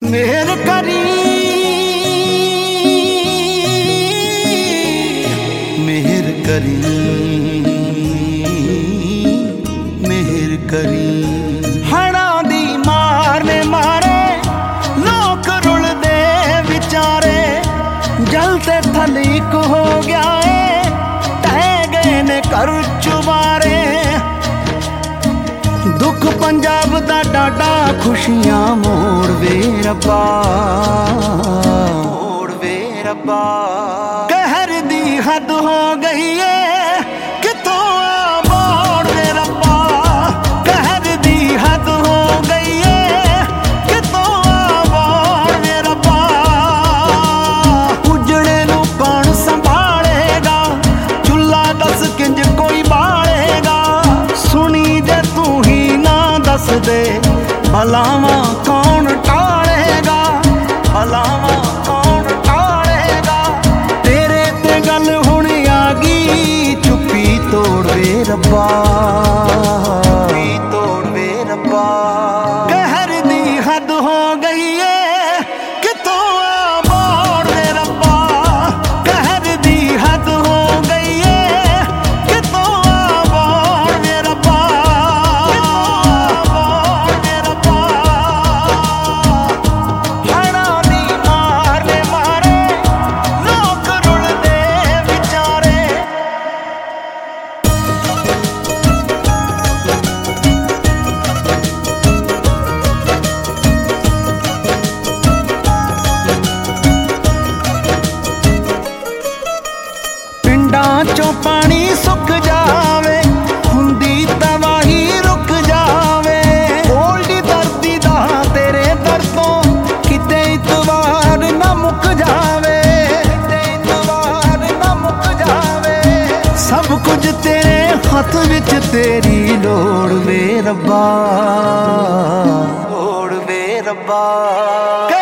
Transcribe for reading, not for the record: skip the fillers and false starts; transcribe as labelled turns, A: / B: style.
A: मेहर करी मेहर करी मेहर करी। हड़ा दी मारने मारे लोक रुलदे विचारे, जलते थलीक हो गया है तह गए ने कर चुबारे। दुख पंजाब दा डाडा खुशियां मोड़ वे रब्बा, मोड़ वे रब्बा। कहर दी हद हो गई है कितों मोड़ वे रब्बा, कहर दी हद हो गई है कितों मोड़ वे रब्बा। उजड़े नू कौन संभालेगा, चुल्ला दस किंज कोई बालेगा। सुनी जे तू ही ना दस दे, भलावा कौन टालेगा, भलावा कौन टालेगा। तेरे ते गल हुण आ गई, चुप्पी तोड़ वे रब्बा, चुप्पी तोड़ वे रब्बा। कहर दी हद हो गई है कितों मोड़ वे रब्बा, कहर दी हद हो गई है कितों मोड़ वे रब्बा, मोड़ वे रब्बा। हड़ा दी मारने मारे लोक रुलदे विचारे। पिंडां चों पानी सुक जावे, हुंदी तबाही रुक जावे। ओल्डी दर्दी दा तेरे दर्दों किते इतवार ना मुक जावे, किते इतवार ना मुक जावे। सब कुछ तेरे हथ विच तेरी लोड़ वे रब्बा, लोड़ वे रब्बा।